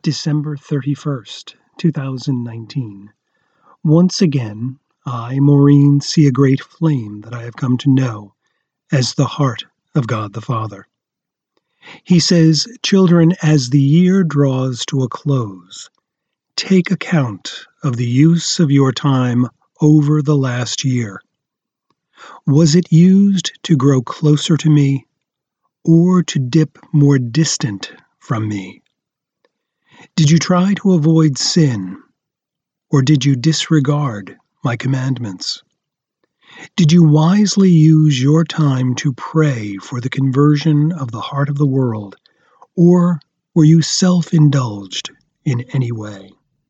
December 31st, 2019. Once again, I, Maureen, see a great flame that I have come to know as the heart of God the Father. He says, "Children, as the year draws to a close, take account of the use of your time over the last year. Was it used to grow closer to me or to dip more distant from me? Did you try to avoid sin, or did you disregard my commandments? Did you wisely use your time to pray for the conversion of the heart of the world, or were you self-indulged in any way?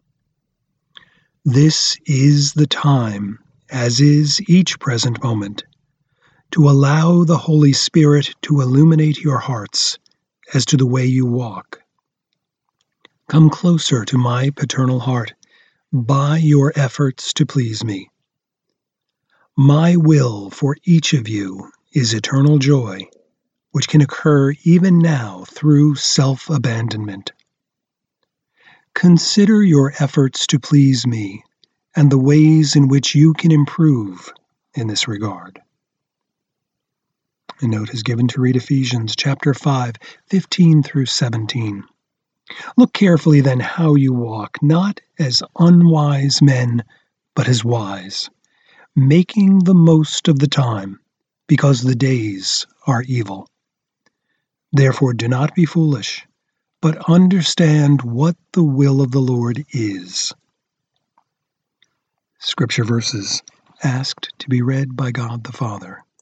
This is the time, as is each present moment, to allow the Holy Spirit to illuminate your hearts as to the way you walk. Come closer to my paternal heart by your efforts to please me. My will for each of you is eternal joy, which can occur even now through self-abandonment. Consider your efforts to please me and the ways in which you can improve in this regard." A note is given to read Ephesians chapter 5, 15 through 17. "Look carefully then how you walk, not as unwise men, but as wise, making the most of the time, because the days are evil. Therefore do not be foolish, but understand what the will of the Lord is." Scripture verses asked to be read by God the Father.